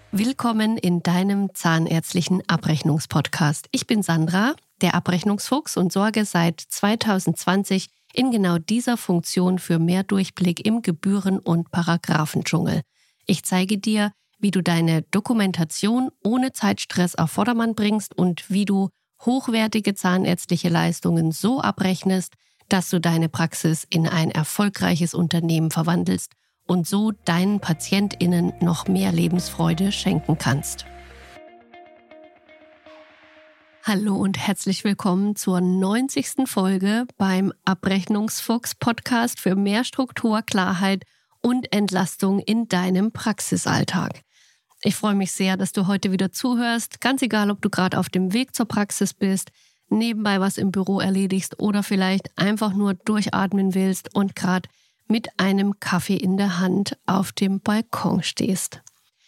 Willkommen in deinem zahnärztlichen Abrechnungspodcast. Ich bin Sandra, der Abrechnungsfuchs, und sorge seit 2020 in genau dieser Funktion für mehr Durchblick im Gebühren- und Paragraphendschungel. Ich zeige dir, wie du deine Dokumentation ohne Zeitstress auf Vordermann bringst und wie du hochwertige zahnärztliche Leistungen so abrechnest, dass du deine Praxis in ein erfolgreiches Unternehmen verwandelst und so deinen PatientInnen noch mehr Lebensfreude schenken kannst. Hallo und herzlich willkommen zur 90. Folge beim Abrechnungsfuchs-Podcast für mehr Struktur, Klarheit und Entlastung in deinem Praxisalltag. Ich freue mich sehr, dass du heute wieder zuhörst, ganz egal, ob du gerade auf dem Weg zur Praxis bist, nebenbei was im Büro erledigst oder vielleicht einfach nur durchatmen willst und gerade mit einem Kaffee in der Hand auf dem Balkon stehst.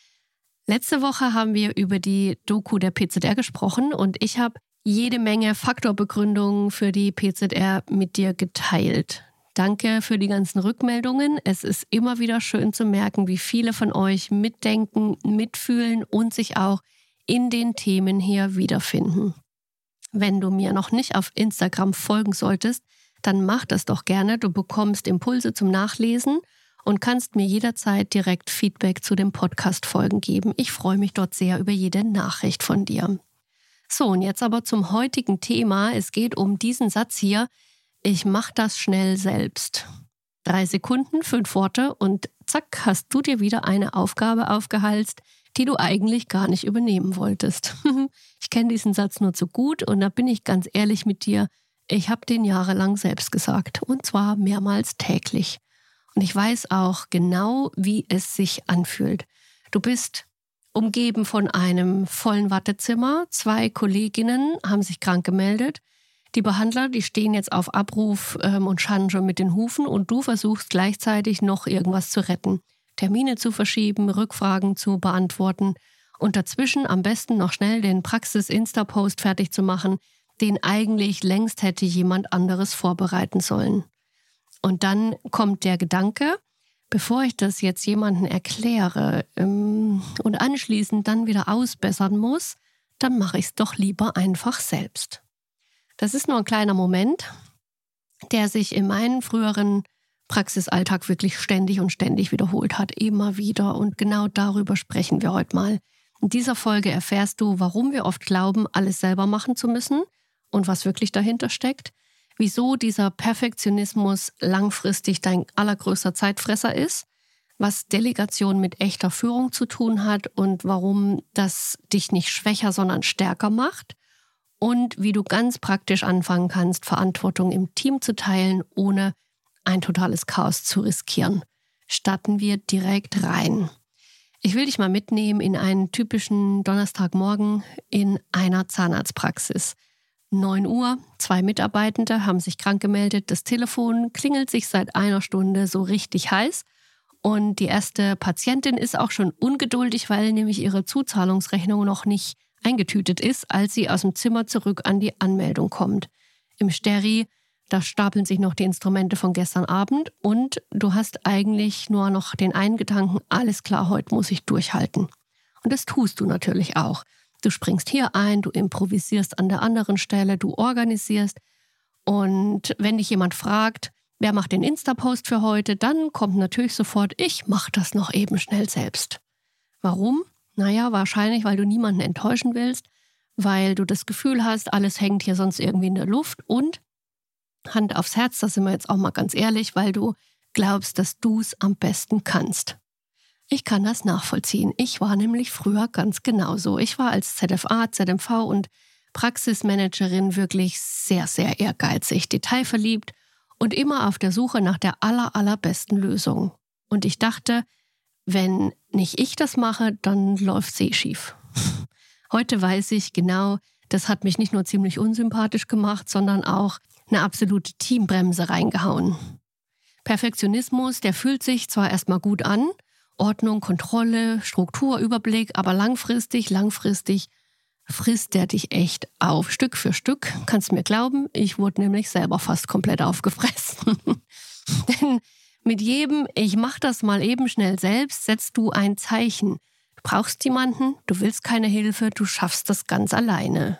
Letzte Woche haben wir über die Doku der PZR gesprochen und ich habe jede Menge Faktorbegründungen für die PZR mit dir geteilt. Danke für die ganzen Rückmeldungen. Es ist immer wieder schön zu merken, wie viele von euch mitdenken, mitfühlen und sich auch in den Themen hier wiederfinden. Wenn du mir noch nicht auf Instagram folgen solltest, dann mach das doch gerne. Du bekommst Impulse zum Nachlesen und kannst mir jederzeit direkt Feedback zu den Podcast-Folgen geben. Ich freue mich dort sehr über jede Nachricht von dir. So, und jetzt aber zum heutigen Thema. Es geht um diesen Satz hier: Ich mache das schnell selbst. 3 Sekunden, 5 Worte und zack, hast du dir wieder eine Aufgabe aufgehalst, die du eigentlich gar nicht übernehmen wolltest. Ich kenne diesen Satz nur zu gut und da bin ich ganz ehrlich mit dir. Ich habe den jahrelang selbst gesagt und zwar mehrmals täglich. Und ich weiß auch genau, wie es sich anfühlt. Du bist umgeben von einem vollen Wartezimmer. 2 Kolleginnen haben sich krank gemeldet. Die Behandler, die stehen jetzt auf Abruf und scharren schon mit den Hufen und du versuchst gleichzeitig noch irgendwas zu retten. Termine zu verschieben, Rückfragen zu beantworten und dazwischen am besten noch schnell den Praxis-Insta-Post fertig zu machen, den eigentlich längst hätte jemand anderes vorbereiten sollen. Und dann kommt der Gedanke, bevor ich das jetzt jemandem erkläre und anschließend dann wieder ausbessern muss, dann mache ich es doch lieber einfach selbst. Das ist nur ein kleiner Moment, der sich in meinem früheren Praxisalltag wirklich ständig wiederholt hat, immer wieder. Und genau darüber sprechen wir heute mal. In dieser Folge erfährst du, warum wir oft glauben, alles selber machen zu müssen und was wirklich dahinter steckt, wieso dieser Perfektionismus langfristig dein allergrößter Zeitfresser ist, was Delegation mit echter Führung zu tun hat und warum das dich nicht schwächer, sondern stärker macht und wie du ganz praktisch anfangen kannst, Verantwortung im Team zu teilen, ohne ein totales Chaos zu riskieren. Starten wir direkt rein. Ich will dich mal mitnehmen in einen typischen Donnerstagmorgen in einer Zahnarztpraxis. 9 Uhr, 2 Mitarbeitende haben sich krank gemeldet, das Telefon klingelt sich seit einer Stunde so richtig heiß und die erste Patientin ist auch schon ungeduldig, weil nämlich ihre Zuzahlungsrechnung noch nicht eingetütet ist, als sie aus dem Zimmer zurück an die Anmeldung kommt. Im Steri, da stapeln sich noch die Instrumente von gestern Abend und du hast eigentlich nur noch den einen Gedanken, alles klar, heute muss ich durchhalten. Und das tust du natürlich auch. Du springst hier ein, du improvisierst an der anderen Stelle, du organisierst. Und wenn dich jemand fragt, wer macht den Insta-Post für heute, dann kommt natürlich sofort, ich mache das noch eben schnell selbst. Warum? Naja, wahrscheinlich, weil du niemanden enttäuschen willst, weil du das Gefühl hast, alles hängt hier sonst irgendwie in der Luft und Hand aufs Herz, da sind wir jetzt auch mal ganz ehrlich, weil du glaubst, dass du es am besten kannst. Ich kann das nachvollziehen. Ich war nämlich früher ganz genauso. Ich war als ZFA, ZMV und Praxismanagerin wirklich sehr, sehr ehrgeizig, detailverliebt und immer auf der Suche nach der allerbesten Lösung. Und ich dachte, wenn nicht ich das mache, dann läuft's schief. Heute weiß ich genau, das hat mich nicht nur ziemlich unsympathisch gemacht, sondern auch eine absolute Teambremse reingehauen. Perfektionismus, der fühlt sich zwar erstmal gut an, Ordnung, Kontrolle, Struktur, Überblick, aber langfristig frisst der dich echt auf, Stück für Stück. Kannst mir glauben, ich wurde nämlich selber fast komplett aufgefressen. Denn mit jedem, ich mach das mal eben schnell selbst, setzt du ein Zeichen. Du brauchst jemanden, du willst keine Hilfe, du schaffst das ganz alleine.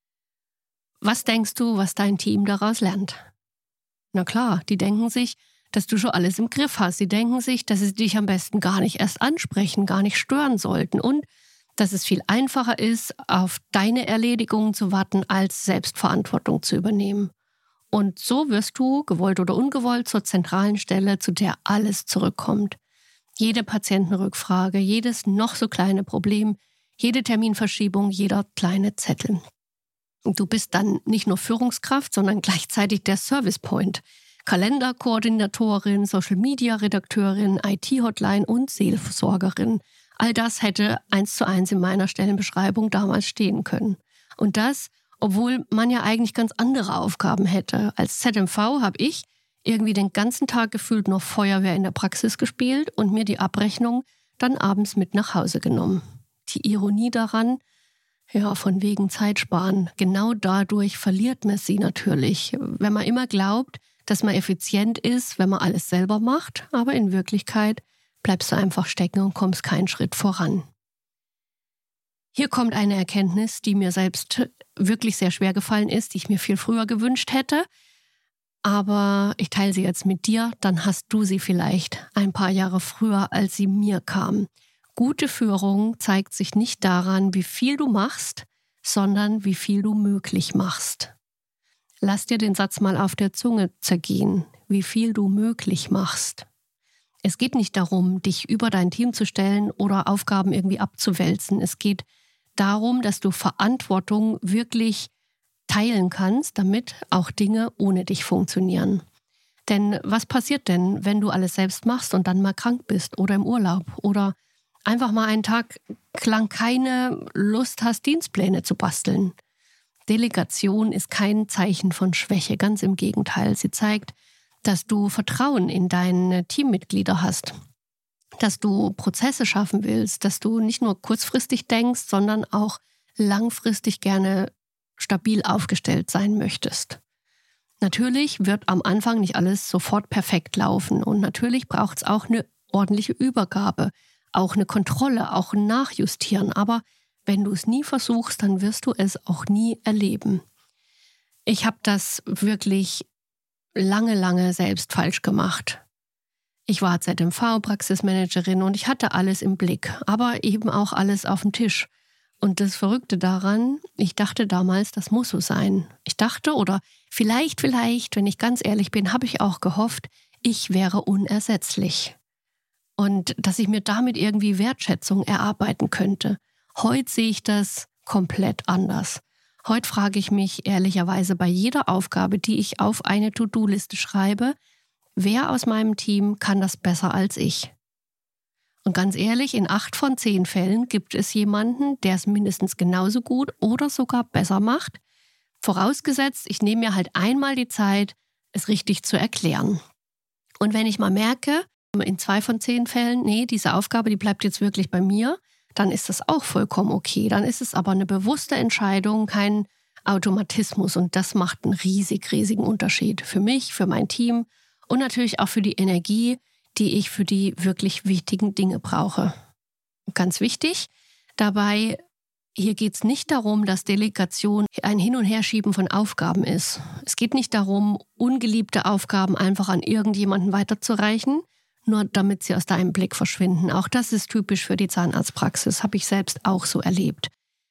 Was denkst du, was dein Team daraus lernt? Na klar, die denken sich, dass du schon alles im Griff hast. Sie denken sich, dass sie dich am besten gar nicht erst ansprechen, gar nicht stören sollten und dass es viel einfacher ist, auf deine Erledigungen zu warten, als Selbstverantwortung zu übernehmen. Und so wirst du, gewollt oder ungewollt, zur zentralen Stelle, zu der alles zurückkommt. Jede Patientenrückfrage, jedes noch so kleine Problem, jede Terminverschiebung, jeder kleine Zettel. Du bist dann nicht nur Führungskraft, sondern gleichzeitig der Service Point. Kalenderkoordinatorin, Social-Media-Redakteurin, IT-Hotline und Seelsorgerin. All das hätte 1:1 in meiner Stellenbeschreibung damals stehen können. Und das, obwohl man ja eigentlich ganz andere Aufgaben hätte. Als ZMV habe ich irgendwie den ganzen Tag gefühlt nur Feuerwehr in der Praxis gespielt und mir die Abrechnung dann abends mit nach Hause genommen. Die Ironie daran, ja, von wegen Zeitsparen, genau dadurch verliert man sie natürlich. Wenn man immer glaubt, dass man effizient ist, wenn man alles selber macht, aber in Wirklichkeit bleibst du einfach stecken und kommst keinen Schritt voran. Hier kommt eine Erkenntnis, die mir selbst wirklich sehr schwer gefallen ist, die ich mir viel früher gewünscht hätte. Aber ich teile sie jetzt mit dir, dann hast du sie vielleicht ein paar Jahre früher, als sie mir kam. Gute Führung zeigt sich nicht daran, wie viel du machst, sondern wie viel du möglich machst. Lass dir den Satz mal auf der Zunge zergehen, wie viel du möglich machst. Es geht nicht darum, dich über dein Team zu stellen oder Aufgaben irgendwie abzuwälzen. Es geht darum, dass du Verantwortung wirklich teilen kannst, damit auch Dinge ohne dich funktionieren. Denn was passiert denn, wenn du alles selbst machst und dann mal krank bist oder im Urlaub oder einfach mal einen Tag lang keine Lust hast, Dienstpläne zu basteln? Delegation ist kein Zeichen von Schwäche, ganz im Gegenteil. Sie zeigt, dass du Vertrauen in deine Teammitglieder hast, dass du Prozesse schaffen willst, dass du nicht nur kurzfristig denkst, sondern auch langfristig gerne stabil aufgestellt sein möchtest. Natürlich wird am Anfang nicht alles sofort perfekt laufen und natürlich braucht es auch eine ordentliche Übergabe, auch eine Kontrolle, auch ein Nachjustieren. Aber wenn du es nie versuchst, dann wirst du es auch nie erleben. Ich habe das wirklich lange selbst falsch gemacht. Ich war ZMV-Praxismanagerin und ich hatte alles im Blick, aber eben auch alles auf dem Tisch. Und das Verrückte daran, ich dachte damals, das muss so sein. Ich dachte, oder vielleicht, wenn ich ganz ehrlich bin, habe ich auch gehofft, ich wäre unersetzlich. Und dass ich mir damit irgendwie Wertschätzung erarbeiten könnte. Heute sehe ich das komplett anders. Heute frage ich mich ehrlicherweise bei jeder Aufgabe, die ich auf eine To-Do-Liste schreibe, wer aus meinem Team kann das besser als ich? Und ganz ehrlich, in 8 von 10 Fällen gibt es jemanden, der es mindestens genauso gut oder sogar besser macht. Vorausgesetzt, ich nehme mir halt einmal die Zeit, es richtig zu erklären. Und wenn ich mal merke, in 2 von 10 Fällen, nee, diese Aufgabe, die bleibt jetzt wirklich bei mir, dann ist das auch vollkommen okay. Dann ist es aber eine bewusste Entscheidung, kein Automatismus. Und das macht einen riesigen Unterschied für mich, für mein Team und natürlich auch für die Energie, die ich für die wirklich wichtigen Dinge brauche. Ganz wichtig, dabei, hier geht es nicht darum, dass Delegation ein Hin- und Herschieben von Aufgaben ist. Es geht nicht darum, ungeliebte Aufgaben einfach an irgendjemanden weiterzureichen, nur damit sie aus deinem Blick verschwinden. Auch das ist typisch für die Zahnarztpraxis, habe ich selbst auch so erlebt.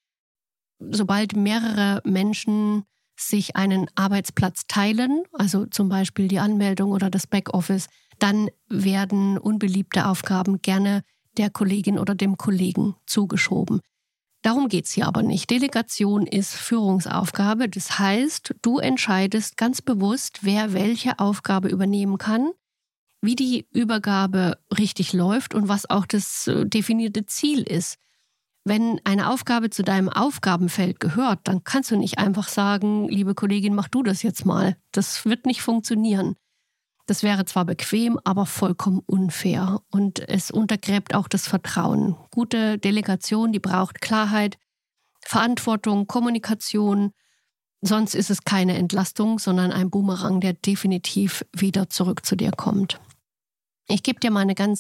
Sobald mehrere Menschen sich einen Arbeitsplatz teilen, also zum Beispiel die Anmeldung oder das Backoffice, dann werden unbeliebte Aufgaben gerne der Kollegin oder dem Kollegen zugeschoben. Darum geht es hier aber nicht. Delegation ist Führungsaufgabe. Das heißt, du entscheidest ganz bewusst, wer welche Aufgabe übernehmen kann, wie die Übergabe richtig läuft und was auch das definierte Ziel ist. Wenn eine Aufgabe zu deinem Aufgabenfeld gehört, dann kannst du nicht einfach sagen, liebe Kollegin, mach du das jetzt mal. Das wird nicht funktionieren. Das wäre zwar bequem, aber vollkommen unfair. Und es untergräbt auch das Vertrauen. Gute Delegation, die braucht Klarheit, Verantwortung, Kommunikation. Sonst ist es keine Entlastung, sondern ein Boomerang, der definitiv wieder zurück zu dir kommt. Ich gebe dir mal eine ganz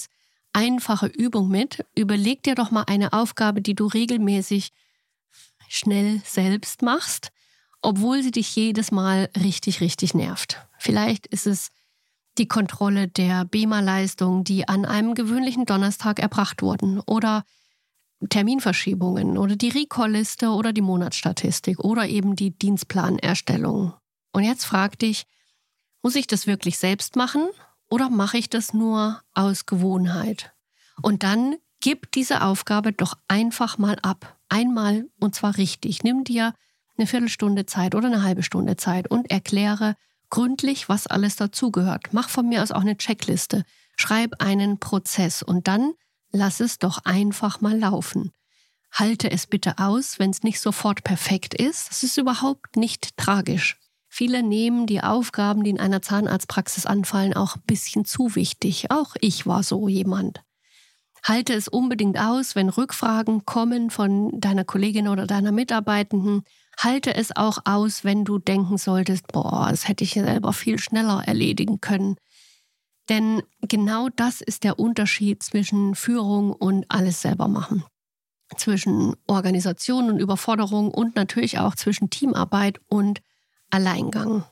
einfache Übung mit. Überleg dir doch mal eine Aufgabe, die du regelmäßig schnell selbst machst, obwohl sie dich jedes Mal richtig nervt. Vielleicht ist es die Kontrolle der BEMA-Leistungen, die an einem gewöhnlichen Donnerstag erbracht wurden, oder Terminverschiebungen oder die Recall-Liste oder die Monatsstatistik oder eben die Dienstplanerstellung. Und jetzt frag dich, muss ich das wirklich selbst machen oder mache ich das nur aus Gewohnheit? Und dann gib diese Aufgabe doch einfach mal ab. Einmal, und zwar richtig. Nimm dir eine Viertelstunde Zeit oder eine halbe Stunde Zeit und erkläre gründlich, was alles dazugehört. Mach von mir aus auch eine Checkliste. Schreib einen Prozess und dann lass es doch einfach mal laufen. Halte es bitte aus, wenn es nicht sofort perfekt ist. Das ist überhaupt nicht tragisch. Viele nehmen die Aufgaben, die in einer Zahnarztpraxis anfallen, auch ein bisschen zu wichtig. Auch ich war so jemand. Halte es unbedingt aus, wenn Rückfragen kommen von deiner Kollegin oder deiner Mitarbeitenden. Halte es auch aus, wenn du denken solltest, das hätte ich selber viel schneller erledigen können. Denn genau das ist der Unterschied zwischen Führung und alles selber machen. Zwischen Organisation und Überforderung und natürlich auch zwischen Teamarbeit und Alleingang.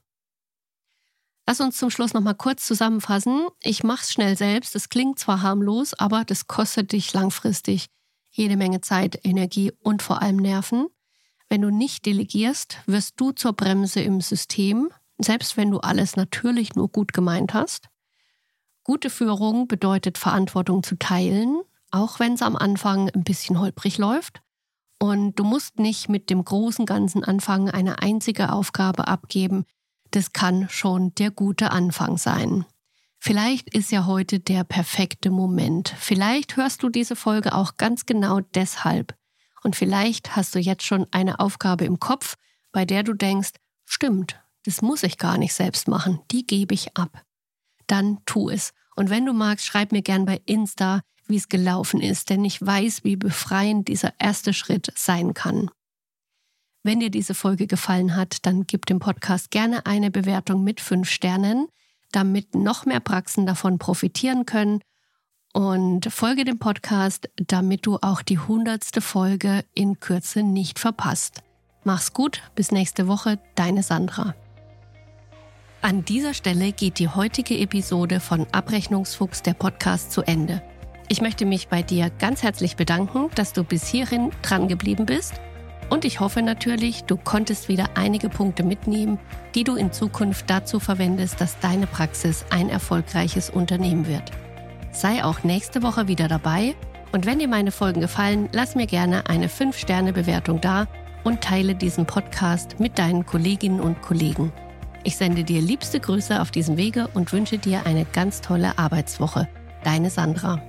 Lass uns zum Schluss nochmal kurz zusammenfassen. Ich mache es schnell selbst. Das klingt zwar harmlos, aber das kostet dich langfristig jede Menge Zeit, Energie und vor allem Nerven. Wenn du nicht delegierst, wirst du zur Bremse im System, selbst wenn du alles natürlich nur gut gemeint hast. Gute Führung bedeutet, Verantwortung zu teilen, auch wenn es am Anfang ein bisschen holprig läuft. Und du musst nicht mit dem großen Ganzen anfangen, eine einzige Aufgabe abgeben. Das kann schon der gute Anfang sein. Vielleicht ist ja heute der perfekte Moment. Vielleicht hörst du diese Folge auch ganz genau deshalb. Und vielleicht hast du jetzt schon eine Aufgabe im Kopf, bei der du denkst, stimmt, das muss ich gar nicht selbst machen, die gebe ich ab. Dann tu es. Und wenn du magst, schreib mir gern bei Insta, wie es gelaufen ist, denn ich weiß, wie befreiend dieser erste Schritt sein kann. Wenn dir diese Folge gefallen hat, dann gib dem Podcast gerne eine Bewertung mit 5 Sternen, damit noch mehr Praxen davon profitieren können. Und folge dem Podcast, damit du auch die 100. Folge in Kürze nicht verpasst. Mach's gut, bis nächste Woche, deine Sandra. An dieser Stelle geht die heutige Episode von Abrechnungsfuchs, der Podcast, zu Ende. Ich möchte mich bei dir ganz herzlich bedanken, dass du bis hierhin dran geblieben bist. Und ich hoffe natürlich, du konntest wieder einige Punkte mitnehmen, die du in Zukunft dazu verwendest, dass deine Praxis ein erfolgreiches Unternehmen wird. Sei auch nächste Woche wieder dabei und wenn dir meine Folgen gefallen, lass mir gerne eine 5-Sterne-Bewertung da und teile diesen Podcast mit deinen Kolleginnen und Kollegen. Ich sende dir liebste Grüße auf diesem Wege und wünsche dir eine ganz tolle Arbeitswoche. Deine Sandra.